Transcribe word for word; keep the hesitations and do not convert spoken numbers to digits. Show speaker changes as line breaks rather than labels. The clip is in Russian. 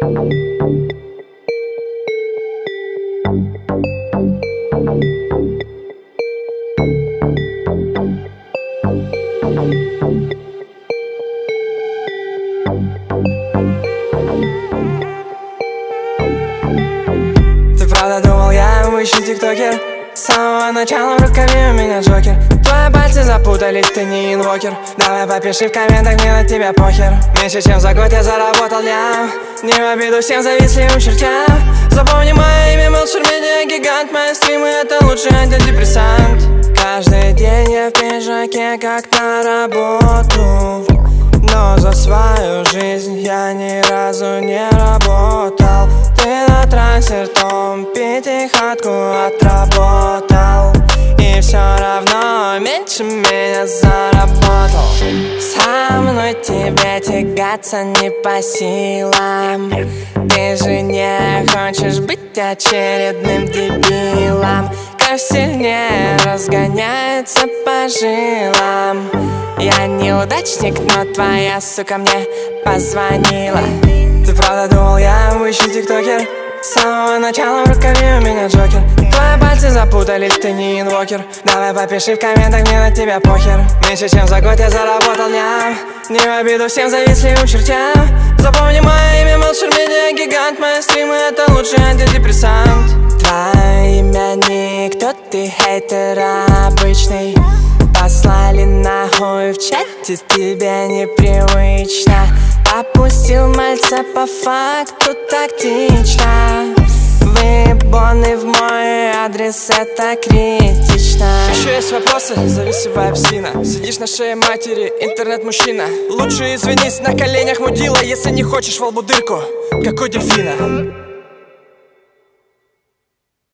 Ты правда думал, я обычный тиктокер? С самого начала в рукаве у меня джокер. Твои пальцы запутались, ты не инвокер. Давай попиши в комментах, мне на тебя похер. Меньше чем за год я заработал лям. Не в обиду всем завистливым чертям. Запомни мое имя, Melcher Media гигант. Мои стримы — это лучший антидепрессант. Каждый день я в пиджаке, как на работу. Но за свою жизнь я ни разу не работал. Ты на трассе ртом пятихатку отработал. И все равно меньше меня заработал. Со мной тебе тягаться не по силам. Ты же не хочешь быть очередным дебилом. Кровь сильнее разгоняется по жилам. Я неудачник, но твоя сука мне позвонила. Ты правда думал, я обычный тиктокер? С самого начала в рукаве у меня джокер. Твои пальцы запутались, ты не инвокер. Давай попиши в комментах, мне на тебя похер. Меньше чем за год я заработал ням. Не в обиду всем завистливым чертям. Запомни мое имя, Melcher Media гигант. Мои стримы — это лучший антидепрессант. Твое имя никто, ты хейтер обычный. Послали нахуй в чате, тебе непривычно. Опустил мальца по факту тактично. Выебоны в мой адрес, это критично.
Еще есть вопросы? Зависевая псина. Сидишь на шее матери, интернет-мужчина. Лучше извинись на коленях, мудила, если не хочешь во лбу дырку, как у дельфина.